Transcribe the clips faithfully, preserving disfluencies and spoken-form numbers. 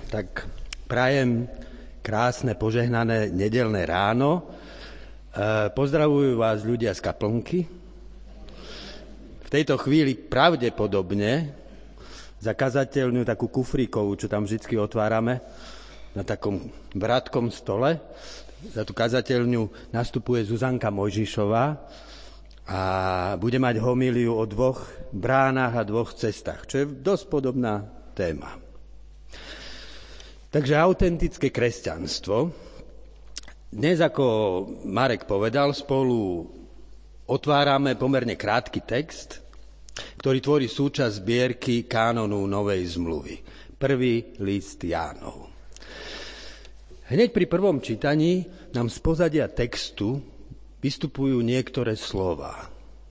Tak prajem krásne, požehnané nedeľné ráno. E, pozdravujú vás ľudia z kaplnky. V tejto chvíli pravdepodobne za kazateľňu takú kufríkovú, čo tam vždy otvárame, na takom vrátkom stole, za tú kazateľňu nastupuje Zuzanka Mojžišová a bude mať homíliu o dvoch bránach a dvoch cestách, čo je dosť podobná téma. Takže autentické kresťanstvo. Dnes, ako Marek povedal, spolu otvárame pomerne krátky text, ktorý tvorí súčasť zbierky kánonu Novej zmluvy. Prvý list Jánov. Hneď pri prvom čítaní nám z pozadia textu vystupujú niektoré slová.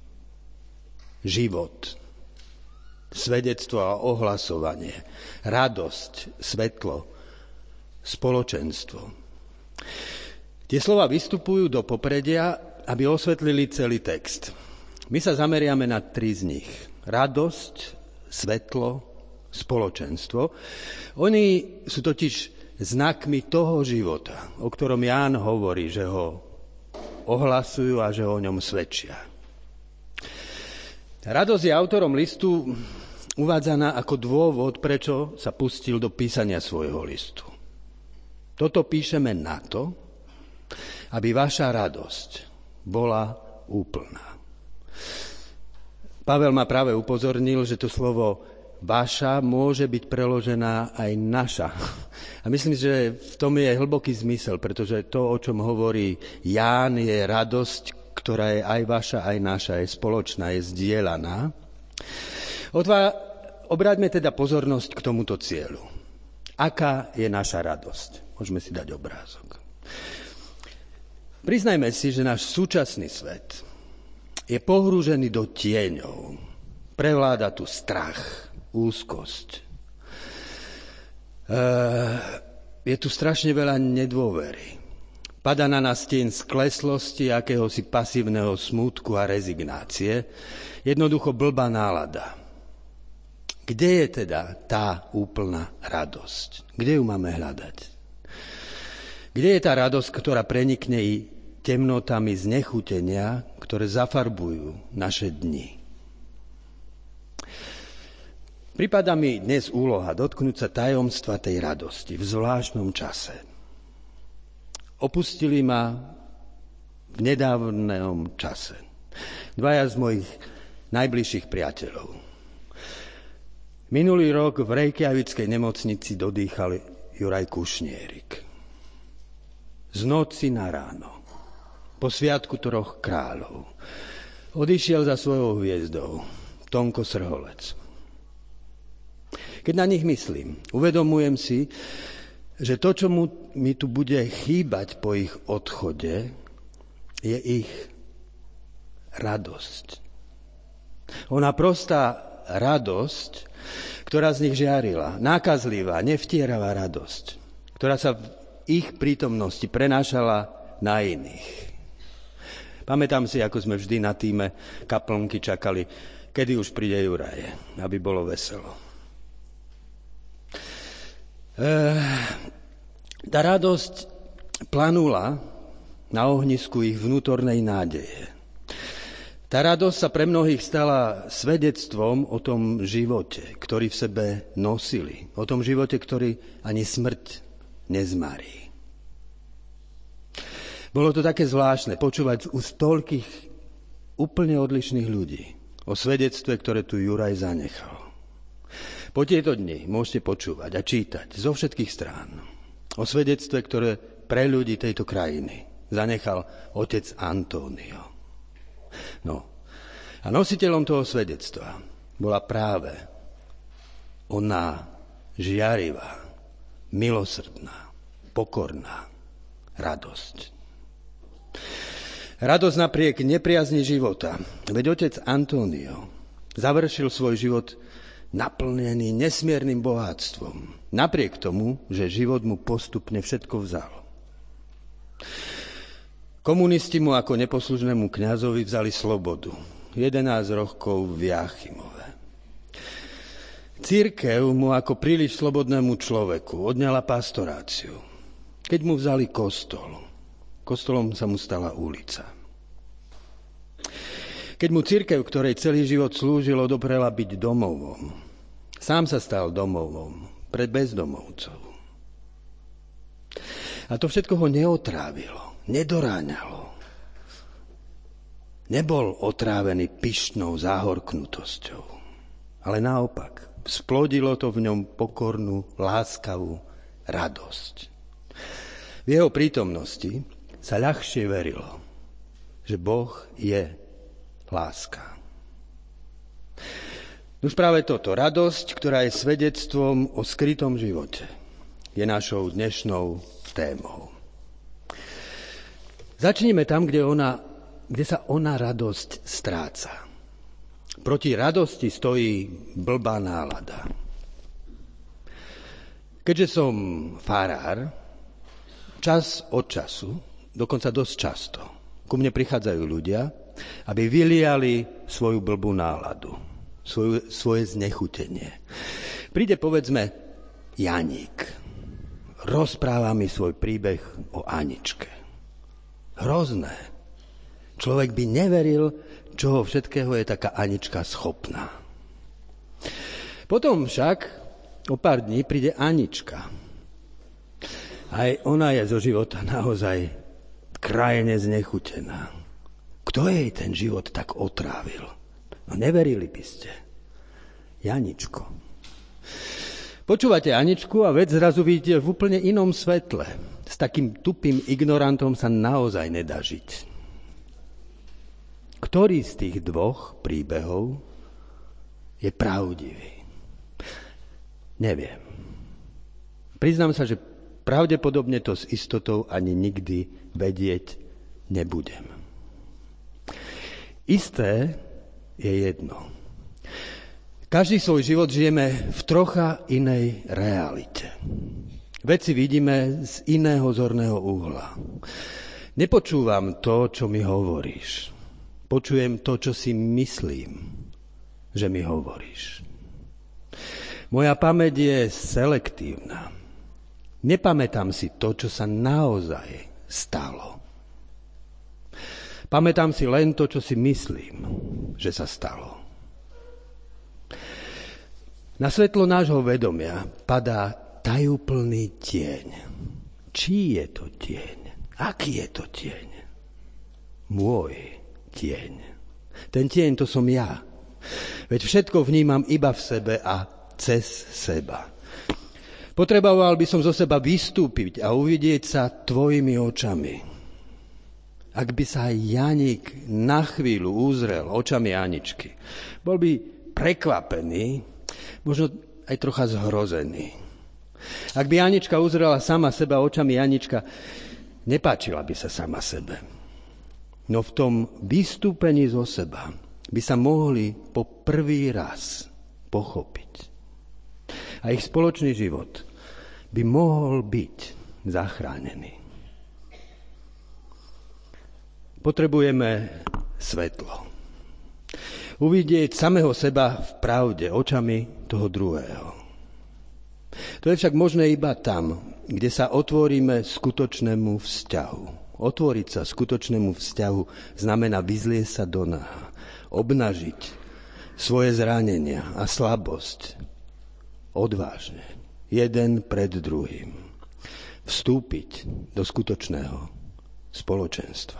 Život, svedectvo a ohlasovanie, radosť, svetlo, spoločenstvo. Tie slova vystupujú do popredia, aby osvetlili celý text. My sa zameriame na tri z nich. Radosť, svetlo, spoločenstvo. Oni sú totiž znakmi toho života, o ktorom Ján hovorí, že ho ohlasujú a že o ňom svedčia. Radosť je autorom listu uvádzaná ako dôvod, prečo sa pustil do písania svojho listu. Toto píšeme na to, aby vaša radosť bola úplná. Pavel ma práve upozornil, že to slovo vaša môže byť preložená aj naša. A myslím, že v tom je hlboký zmysel, pretože to, o čom hovorí Ján, je radosť, ktorá je aj vaša, aj naša, je spoločná, je zdieľaná. Odvá, obráťme teda pozornosť k tomuto cieľu. Aká je naša radosť? Môžeme si dať obrázok. Priznajme si, že náš súčasný svet je pohrúžený do tieňov. Prevláda tu strach, úzkosť. E, je tu strašne veľa nedôvery. Padá na nás tieň skleslosti, akéhosi pasívneho smútku a rezignácie. Jednoducho blbá nálada. Kde je teda tá úplná radosť? Kde ju máme hľadať? Kde je tá radosť, ktorá prenikne i temnotami znechutenia, ktoré zafarbujú naše dni? Pripadá mi dnes úloha dotknúť sa tajomstva tej radosti v zvláštnom čase. Opustili ma v nedávnom čase dvaja z mojich najbližších priateľov. Minulý rok v Reykjavickej nemocnici dodýchal Juraj Kušnierik. Z noci na ráno, po sviatku troch kráľov, odišiel za svojou hviezdou Tonko Srholec. Keď na nich myslím, uvedomujem si, že to, čo mu, mi tu bude chýbať po ich odchode, je ich radosť. Ona prostá radosť, ktorá z nich žiarila, nákazlivá, nevtieravá radosť, ktorá sa v ich prítomnosti prenášala na iných. Pamätám si, ako sme vždy na tíme kaplnky čakali, kedy už príde Juraj, aby bolo veselo. E, tá radosť planula na ohnisku ich vnútornej nádeje. Tá radosť sa pre mnohých stala svedectvom o tom živote, ktorý v sebe nosili. O tom živote, ktorý ani smrť nezmarí. Bolo to také zvláštne počúvať u toľkých úplne odlišných ľudí o svedectve, ktoré tu Juraj zanechal. Po tieto dni môžete počúvať a čítať zo všetkých strán o svedectve, ktoré pre ľudí tejto krajiny zanechal otec António. No, a nositeľom toho svedectva bola práve ona žiarivá, milosrdná, pokorná radosť. Radosť napriek nepriazni života. Veď otec António završil svoj život naplnený nesmiernym bohatstvom. Napriek tomu, že život mu postupne všetko vzal. Komunisti mu ako neposlušnému kňazovi vzali slobodu. jedenásť rokov v Jáchymove. Cirkev mu ako príliš slobodnému človeku odňala pastoráciu. Keď mu vzali kostol, kostolom sa mu stala ulica. Keď mu cirkev, ktorej celý život slúžil, odoprela byť domovom, sám sa stal domovom pre bezdomovcov. A to všetko ho neotrávilo, nedoráňalo. Nebol otrávený pyšnou záhorknutosťou, ale naopak, splodilo to v ňom pokornú, láskavú radosť. V jeho prítomnosti sa ľahšie verilo, že Boh je láska. Už práve toto, radosť, ktorá je svedectvom o skrytom živote, je našou dnešnou témou. Začneme tam, kde, ona, kde sa ona radosť stráca. Proti radosti stojí blbá nálada. Keďže som farár, čas od času, dokonca dosť často, ku mne prichádzajú ľudia, aby vyliali svoju blbú náladu, svoju, svoje znechutenie. Príde, povedzme, Janík. Rozpráva mi svoj príbeh o Aničke. Hrozné. Človek by neveril, čoho všetkého je taká Anička schopná. Potom však o pár dní príde Anička. Aj ona je zo života naozaj krajne znechutená. Kto jej ten život tak otrávil? No neverili by ste. Janičko. Počúvate Aničku a vec zrazu vidíte v úplne inom svetle. S takým tupým ignorantom sa naozaj nedá žiť. Ktorý z tých dvoch príbehov je pravdivý? Neviem. Priznám sa, že pravdepodobne to s istotou ani nikdy vedieť nebudem. Isté je jedno. Každý svoj život žijeme v trocha inej realite. Veci vidíme z iného zorného uhla. Nepočúvam to, čo mi hovoríš. Počujem to, čo si myslím, že mi hovoríš. Moja pamäť je selektívna. Nepamätám si to, čo sa naozaj stalo. Pamätám si len to, čo si myslím, že sa stalo. Na svetlo nášho vedomia padá tajúplný tieň. Čí je to tieň? Aký je to tieň? Môj tieň. Ten tieň to som ja. Veď všetko vnímam iba v sebe a cez seba. Potreboval by som zo seba vystúpiť a uvidieť sa tvojimi očami. Ak by sa aj Janík na chvíľu uzrel očami Aničky, bol by prekvapený, možno aj trocha zhrozený. Ak by Anička uzrela sama seba očami Janička, nepáčila by sa sama sebe. No v tom vystúpení zo seba by sa mohli po prvý raz pochopiť. A ich spoločný život by mohol byť zachránený. Potrebujeme svetlo. Uvidieť samého seba v pravde, očami toho druhého. To je však možné iba tam, kde sa otvoríme skutočnému vzťahu. Otvoriť sa skutočnému vzťahu znamená vyzliesť sa do náha, obnažiť svoje zranenia a slabosť odvážne, jeden pred druhým. Vstúpiť do skutočného spoločenstva.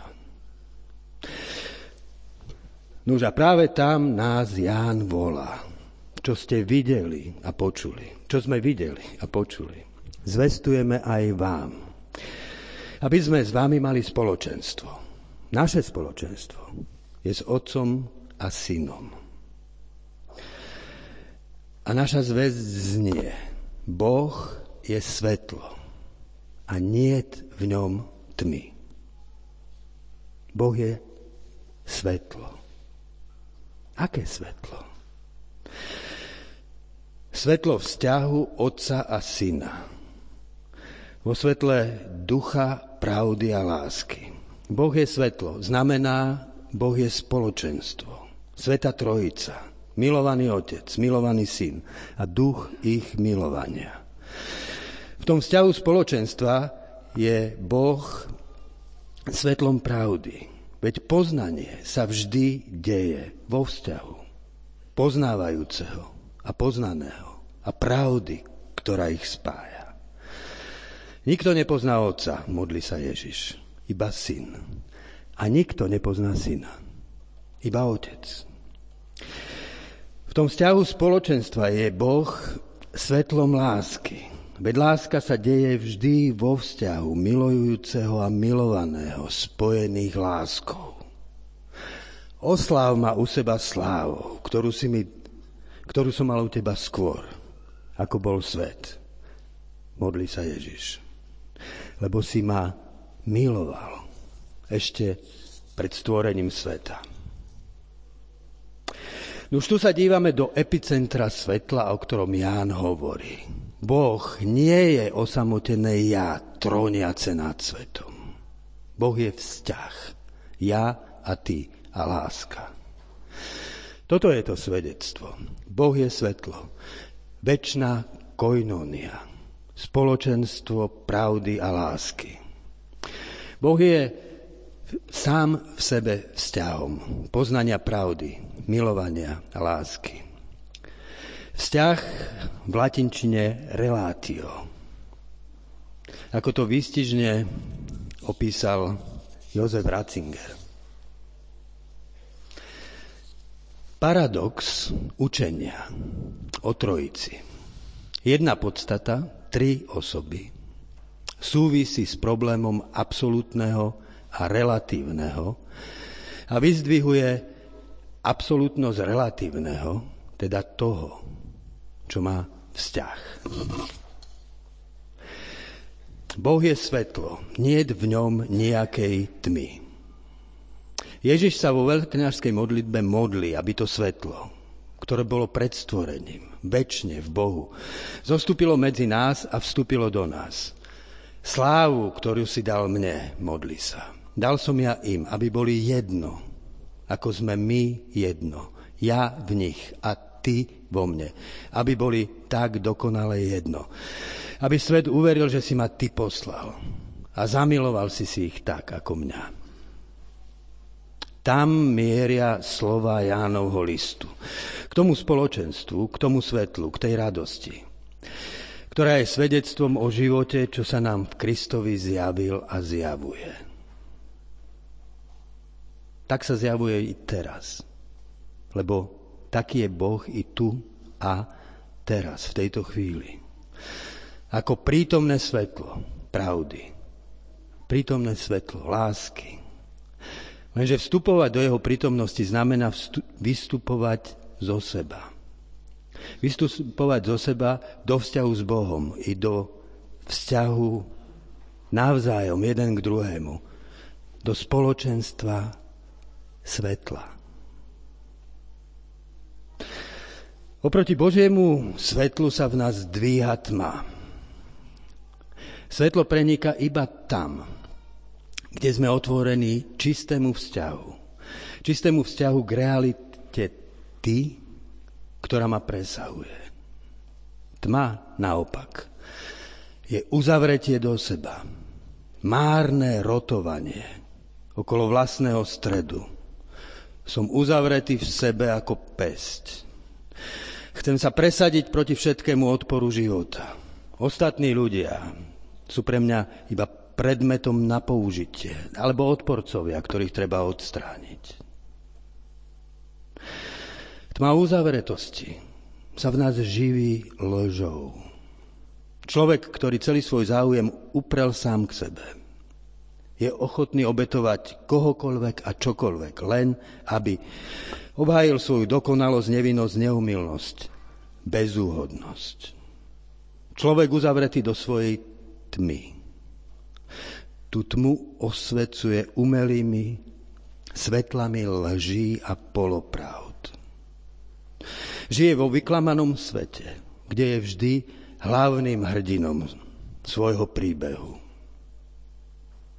Nuž a práve tam nás Ján volá. Čo ste videli a počuli. Čo sme videli a počuli. Zvestujeme aj vám. Aby sme s vami mali spoločenstvo. Naše spoločenstvo je s Otcom a Synom. A naša zvesť znie. Boh je svetlo a niet v ňom tmy. Boh je svetlo. Aké svetlo? Svetlo vzťahu Otca a Syna. Vo svetle ducha, pravdy a lásky. Boh je svetlo, znamená, Boh je spoločenstvo. Sveta Trojica, Milovaný Otec, milovaný Syn a duch ich milovania. V tom vzťahu spoločenstva je Boh svetlom pravdy. Veď poznanie sa vždy deje vo vzťahu poznávajúceho a poznaného a pravdy, ktorá ich spája. Nikto nepozná Otca, modlí sa Ježiš, iba Syn. A nikto nepozná Syna, iba Otec. V tom vzťahu spoločenstva je Boh svetlom lásky. Veď láska sa deje vždy vo vzťahu milujúceho a milovaného, spojených láskou. Osláv ma u seba slávou, ktorú, si mi, ktorú som mal u teba skôr, ako bol svet. Modlí sa Ježiš. Lebo si ma miloval ešte pred stvorením sveta. Už tu sa dívame do epicentra svetla, o ktorom Ján hovorí. Boh nie je osamotené ja, tróniace nad svetom. Boh je vzťah. Ja a ty a láska. Toto je to svedectvo. Boh je svetlo. Večná koinónia. Spoločenstvo pravdy a lásky. Boh je sám v sebe vzťahom. Poznania pravdy, milovania a lásky. Vzťah v latinčine relatio. Ako to výstižne opísal Josef Ratzinger. Paradox učenia o Trojici. Jedna podstata, tri osoby. Súvisí s problémom absolútneho a relatívneho a vyzdvihuje absolútnosť relatívneho, teda toho, čo má vzťah. Boh je svetlo, niet v ňom nejakej tmy. Ježiš sa vo veľkňažskej modlitbe modlí, aby to svetlo, ktoré bolo pred stvorením, večne v Bohu, zostúpilo medzi nás a vstúpilo do nás. Slávu, ktorú si dal mne, modlí sa. Dal som ja im, aby boli jedno, ako sme my jedno. Ja v nich a ty vo mne, aby boli tak dokonale jedno. Aby svet uveril, že si ma ty poslal a zamiloval si si ich tak, ako mňa. Tam mieria slova Jánovho listu. K tomu spoločenstvu, k tomu svetlu, k tej radosti, ktorá je svedectvom o živote, čo sa nám v Kristovi zjavil a zjavuje. Tak sa zjavuje i teraz, lebo taký je Boh i tu a teraz, v tejto chvíli. Ako prítomné svetlo pravdy, prítomné svetlo lásky. Lenže vstupovať do jeho prítomnosti znamená vstup, vystupovať zo seba. Vystupovať zo seba do vzťahu s Bohom i do vzťahu navzájom jeden k druhému. Do spoločenstva svetla. Oproti Božiemu svetlu sa v nás dvíha tma. Svetlo preniká iba tam, kde sme otvorení čistému vzťahu. Čistému vzťahu k realite ty, ktorá ma presahuje. Tma, naopak, je uzavretie do seba. Márne rotovanie okolo vlastného stredu. Som uzavretý v sebe ako pesť. Chcem sa presadiť proti všetkému odporu života. Ostatní ľudia sú pre mňa iba predmetom na použitie, alebo odporcovia, ktorých treba odstrániť. Tma uzavretosti sa v nás živí lžou. Človek, ktorý celý svoj záujem uprel sám k sebe, je ochotný obetovať kohokoľvek a čokoľvek, len aby obhájil svoju dokonalosť, nevinnosť, neumilnosť, bezúhodnosť. Človek uzavretý do svojej tmy. Tú tmu osvecuje umelými svetlami lží a polopravd. Žije vo vyklamanom svete, kde je vždy hlavným hrdinom svojho príbehu.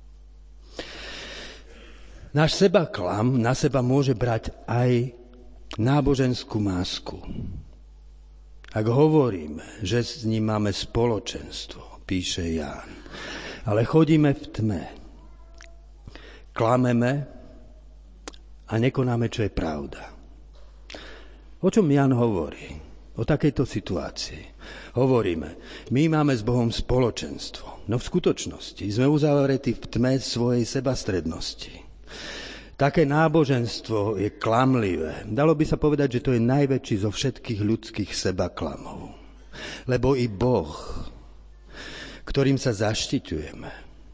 Náš sebaklam na seba môže brať aj náboženskú masku. Ak hovoríme, že s ním máme spoločenstvo, píše Ján, ale chodíme v tme, klameme a nekonáme, čo je pravda. O čom Ján hovorí? O takejto situácii. Hovoríme, my máme s Bohom spoločenstvo, no v skutočnosti sme uzavretí v tme svojej sebastrednosti. Také náboženstvo je klamlivé. Dalo by sa povedať, že to je najväčší zo všetkých ľudských sebaklamov. Lebo i Boh, ktorým sa zaštiťujeme,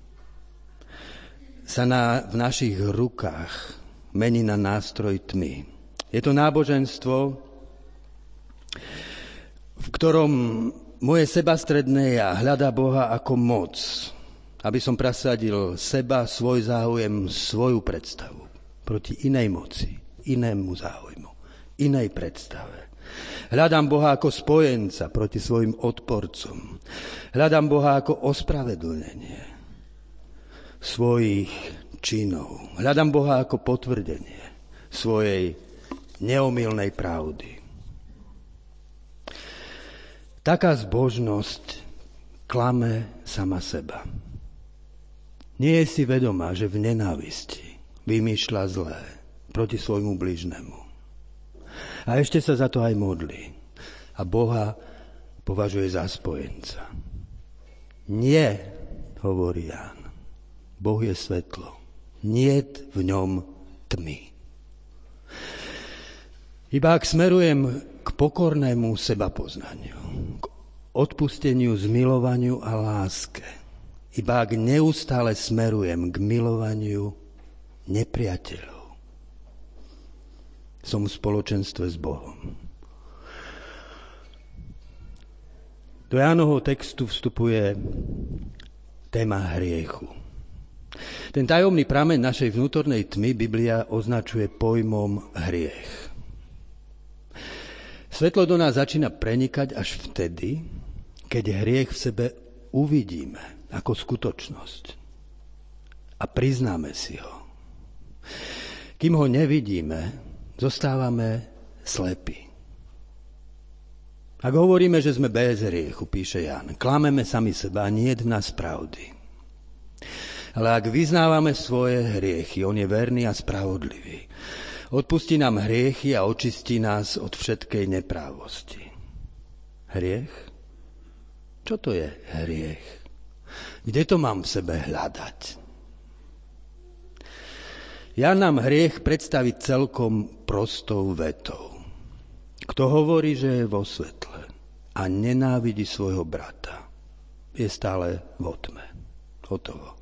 sa na, v našich rukách mení na nástroj tmy. Je to náboženstvo, v ktorom moje sebastredné ja hľadá Boha ako moc, aby som presadil seba, svoj záujem, svoju predstavu proti inej moci, inému záujmu, inej predstave. Hľadám Boha ako spojenca proti svojim odporcom. Hľadám Boha ako ospravedlnenie svojich činov. Hľadám Boha ako potvrdenie svojej neomylnej pravdy. Taká zbožnosť klame sama seba. Nie je si vedomá, že v nenávisti vymýšľa zlé proti svojmu bližnému. A ešte sa za to aj modlí. A Boha považuje za spojenca. Nie, hovorí Ján. Boh je svetlo. Niet v ňom tmy. Iba ak smerujem k pokornému sebapoznaniu, k odpusteniu, zmilovaniu a láske, iba ak neustále smerujem k milovaniu nepriateľov, som v spoločenstve s Bohom. Do Jánovho textu vstupuje téma hriechu. Ten tajomný prameň našej vnútornej tmy Biblia označuje pojmom hriech. Svetlo do nás začína prenikať až vtedy, keď hriech v sebe uvidíme ako skutočnosť a priznáme si ho. Kým ho nevidíme, zostávame slepí. Ak hovoríme, že sme bez hriechu, píše Ján, klameme sami seba a nie je v nás pravdy. Ale ak vyznávame svoje hriechy, on je verný a spravodlivý. Odpustí nám hriechy a očistí nás od všetkej neprávosti. Hriech? Čo to je hriech? Kde to mám v sebe hľadať? Ján nám hriech predstaví celkom prostou vetou. Kto hovorí, že je vo svetle a nenávidí svojho brata, je stále vo tme. Hotovo.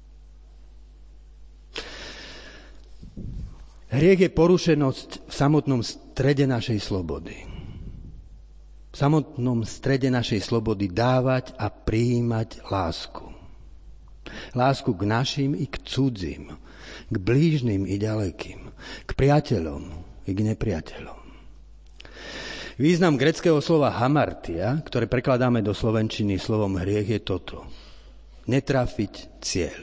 Hriech je porušenosť v samotnom strede našej slobody. V samotnom strede našej slobody dávať a prijímať lásku. Lásku k našim i k cudzím, k blížnym i ďalekým, k priateľom i k nepriateľom. Význam gréckeho slova hamartia, ktoré prekladáme do slovenčiny slovom hriech, je toto. Netrafiť cieľ.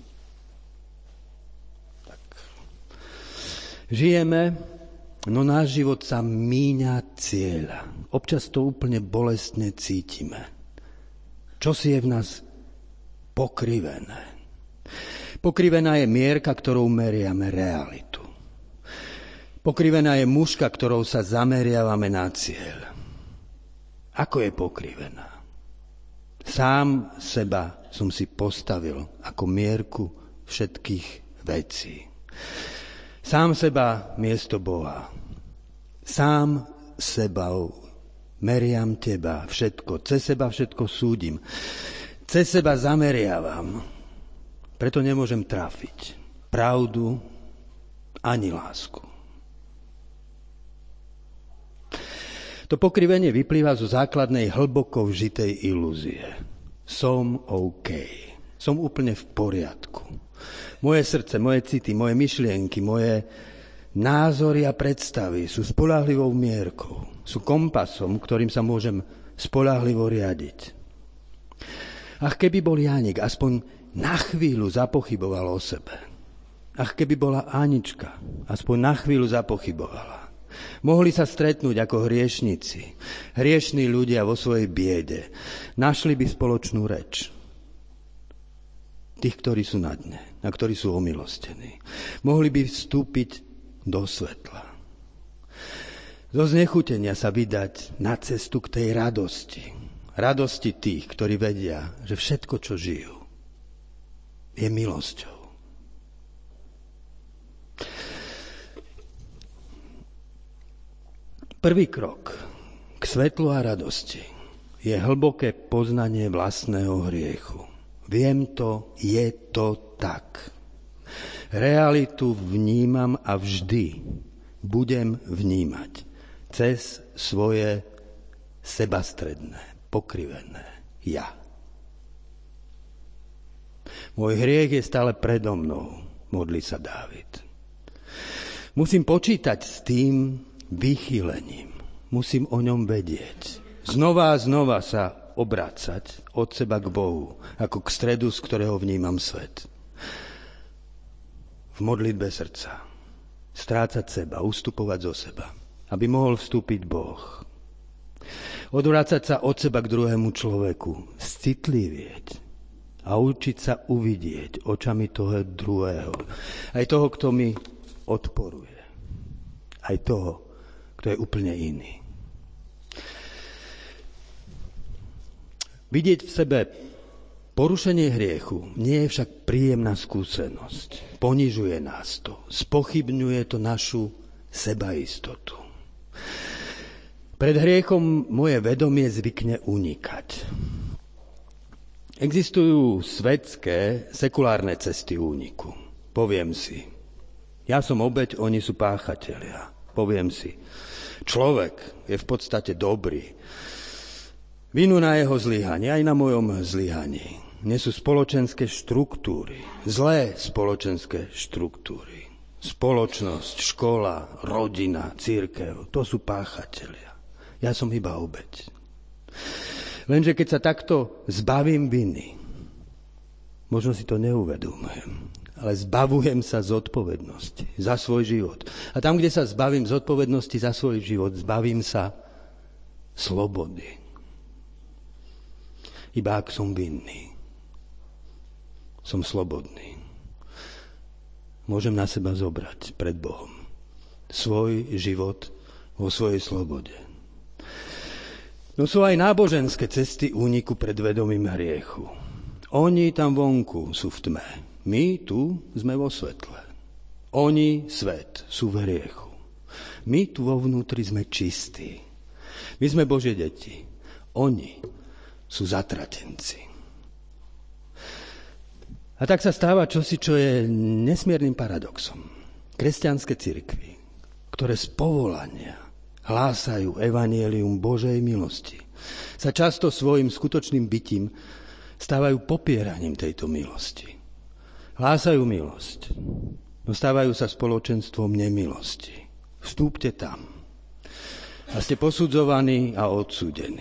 Tak. Žijeme, no náš život sa míňa cieľa. Občas to úplne bolestne cítime. Čo si je v nás pokrivené. Pokrivená je mierka, ktorou meriame realitu. Pokrivená je muška, ktorou sa zameriavame na cieľ. Ako je pokrivená? Sám seba som si postavil ako mierku všetkých vecí. Sám seba miesto Boha. Sám seba meriam teba všetko. Cez seba všetko súdim. Cez seba zameriavam. Preto nemôžem trafiť pravdu ani lásku. To pokrivenie vyplýva zo základnej hlboko vžitej ilúzie. Som OK. Som úplne v poriadku. Moje srdce, moje city, moje myšlienky, moje názory a predstavy sú spoľahlivou mierkou. Sú kompasom, ktorým sa môžem spoľahlivo riadiť. Ach, keby bol Jánik aspoň na chvíľu zapochyboval o sebe. Ach, keby bola Anička, aspoň na chvíľu zapochybovala. Mohli sa stretnúť ako hriešnici, hriešní ľudia vo svojej biede. Našli by spoločnú reč. Tých, ktorí sú na dne, na ktorí sú omilostení. Mohli by vstúpiť do svetla. Zo znechutenia sa vydať na cestu k tej radosti. Radosti tých, ktorí vedia, že všetko, čo žijú, je milosťou. Prvý krok k svetlu a radosti je hlboké poznanie vlastného hriechu. Viem to, je to tak. Realitu vnímam a vždy budem vnímať cez svoje sebastredné, pokrivené ja. Môj hriech je stále predo mnou, modlí sa Dávid. Musím počítať s tým vychýlením. Musím o ňom vedieť. Znova a znova sa obrácať od seba k Bohu, ako k stredu, z ktorého vnímam svet. V modlitbe srdca. Strácať seba, ustupovať zo seba, aby mohol vstúpiť Boh. Odvrácať sa od seba k druhému človeku, citlivieť a učiť sa uvidieť očami toho druhého. Aj toho, kto mi odporuje. Aj toho, kto je úplne iný. Vidieť v sebe porušenie hriechu nie je však príjemná skúsenosť. Ponižuje nás to. Spochybňuje to našu sebaistotu. Pred hriechom moje vedomie zvykne unikať. Existujú svetské, sekulárne cesty úniku. Poviem si, ja som obeť, oni sú páchatelia. Poviem si, človek je v podstate dobrý. Vinu na jeho zlyhanie, aj na mojom zlyhaní. Nesú spoločenské štruktúry, zlé spoločenské štruktúry. Spoločnosť, škola, rodina, cirkev, to sú páchatelia. Ja som iba obeť. Lenže keď sa takto zbavím viny, možno si to neuvedomujem, ale zbavujem sa zodpovednosti za svoj život. A tam, kde sa zbavím zodpovednosti za svoj život, zbavím sa slobody. Iba ak som vinný, som slobodný. Môžem na seba zobrať pred Bohom svoj život vo svojej slobode. No sú aj náboženské cesty úniku pred vedomím hriechu. Oni tam vonku sú v tme. My tu sme vo svetle. Oni, svet, sú v hriechu. My tu vo vnútri sme čistí. My sme Božie deti. Oni sú zatratenci. A tak sa stáva čosi, čo je nesmiernym paradoxom. Kresťanské cirkvi, ktoré z povolania hlásajú evanjelium Božej milosti, sa často svojim skutočným bytím stávajú popieraním tejto milosti. Hlásajú milosť, no stávajú sa spoločenstvom nemilosti. Vstúpte tam a ste posudzovaní a odsúdení.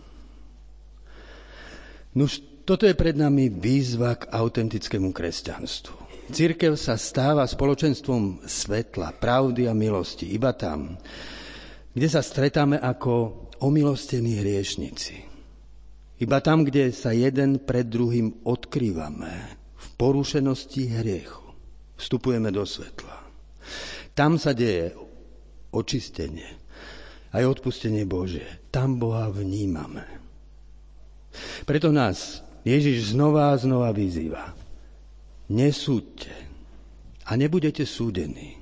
Nuž, toto je pred nami výzva k autentickému kresťanstvu. Cirkev sa stáva spoločenstvom svetla, pravdy a milosti iba tam, kde sa stretáme ako omilostení hriešnici. Iba tam, kde sa jeden pred druhým odkrývame v porušenosti hriechu. Vstupujeme do svetla. Tam sa deje očistenie, aj odpustenie Božie. Tam Boha vnímame. Preto nás Ježiš znova a znova vyzýva. Nesúďte a nebudete súdení.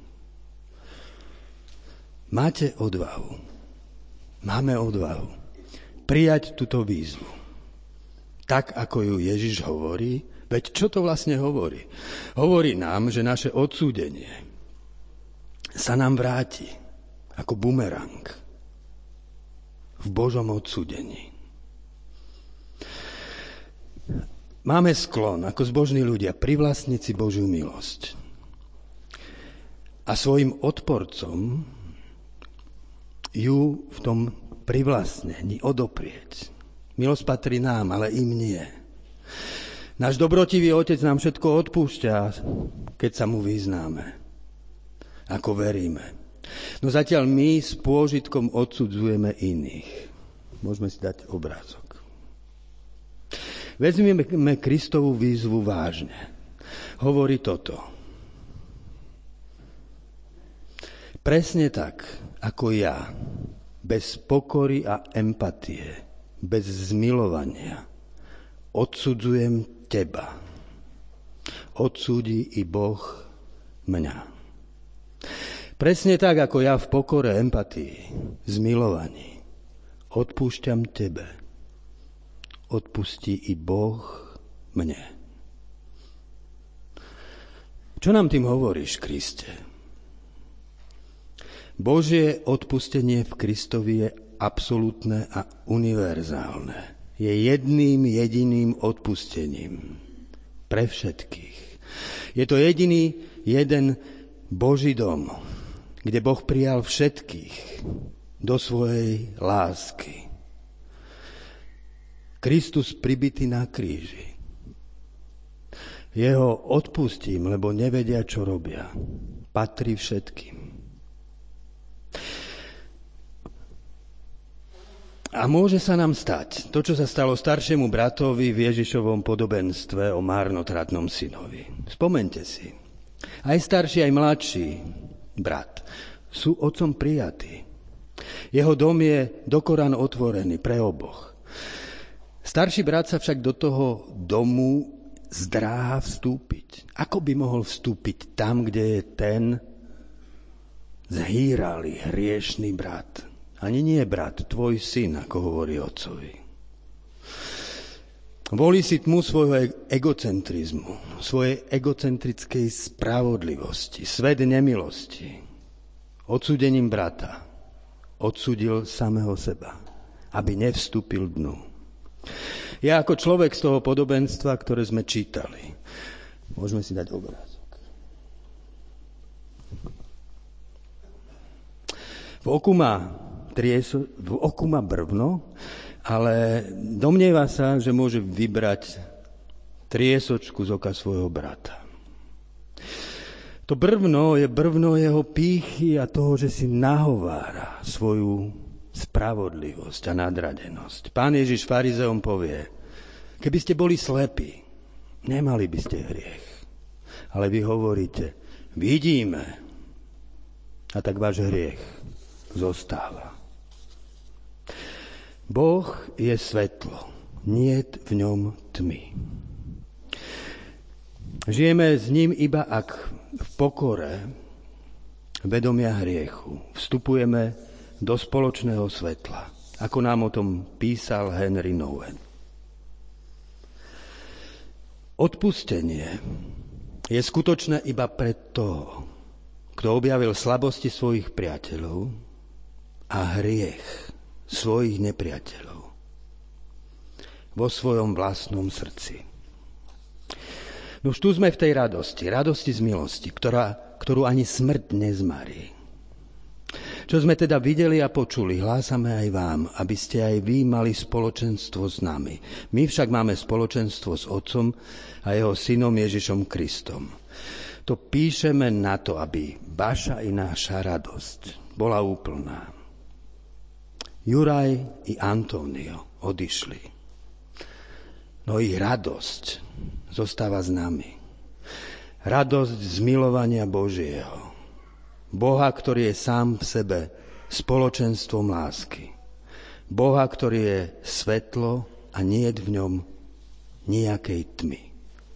Máte odvahu. Máme odvahu prijať túto výzvu. Tak, ako ju Ježiš hovorí, veď čo to vlastne hovorí? Hovorí nám, že naše odsúdenie sa nám vráti ako bumerang v Božom odsúdení. Máme sklon, ako zbožní ľudia, privlastniť si Božiu milosť. A svojim odporcom ju v tom privlastnení odoprieť. Milosť patrí nám, ale im nie. Náš dobrotivý Otec nám všetko odpúšťa, keď sa mu vyznáme. Ako veríme. No zatiaľ my s pôžitkom odsudzujeme iných. Môžeme si dať obrázok. Vezmeme Kristovú výzvu vážne. Hovorí toto. Presne tak, ako ja, bez pokory a empatie, bez zmilovania, odsudzujem teba. Odsúdi i Boh mňa. Presne tak, ako ja v pokore, empatii, zmilovaní, odpúšťam tebe. Odpustí i Boh mne. Čo nám tým hovoríš, Kriste? Božie odpustenie v Kristovi je absolútne a univerzálne. Je jedným jediným odpustením pre všetkých. Je to jediný jeden Boží dom, kde Boh prijal všetkých do svojej lásky. Kristus pribitý na kríži. Jeho odpustím, lebo nevedia, čo robia. Patrí všetkým. A môže sa nám stať to, čo sa stalo staršiemu bratovi v Ježišovom podobenstve o márnotratnom synovi. Spomeňte si. Aj starší, aj mladší brat sú otcom prijatí. Jeho dom je dokoran otvorený pre oboch. Starší brat sa však do toho domu zdráha vstúpiť. Ako by mohol vstúpiť tam, kde je ten zhýralý, hriešný brat? Ani nie brat, tvoj syn, ako hovorí otcovi. Volí si tmu svojho egocentrizmu, svojej egocentrickej spravodlivosti, svet nemilosti. Odsúdením brata odsúdil samého seba, aby nevstúpil dnu. Ja ako človek z toho podobenstva, ktoré sme čítali, môžeme si dať obrázok. V oku má Trieso, v oku má brvno, ale domnieva sa, že môže vybrať triesočku z oka svojho brata. To brvno je brvno jeho pýchy a toho, že si nahovára svoju spravodlivosť a nadradenosť. Pán Ježiš farizeom povie, keby ste boli slepí, nemali by ste hriech. Ale vy hovoríte, vidíme, a tak váš hriech zostáva. Boh je svetlo, niet v ňom tmy. Žijeme s ním iba ak v pokore vedomia hriechu vstupujeme do spoločného svetla, ako nám o tom písal Henry Nouwen. Odpustenie je skutočné iba pre toho, kto objavil slabosti svojich priateľov a hriech svojich nepriateľov vo svojom vlastnom srdci. No už tu sme v tej radosti, radosti z milosti, ktorá, ktorú ani smrť nezmarí. Čo sme teda videli a počuli, hlásame aj vám, aby ste aj vy mali spoločenstvo s nami. My však máme spoločenstvo s Otcom a jeho synom Ježišom Kristom. To píšeme na to, aby vaša i naša radosť bola úplná. Juraj i Antonio odišli. No ich radosť zostáva s nami. Radosť z milovania Božieho. Boha, ktorý je sám v sebe spoločenstvom lásky. Boha, ktorý je svetlo a niet v ňom nejakej tmy.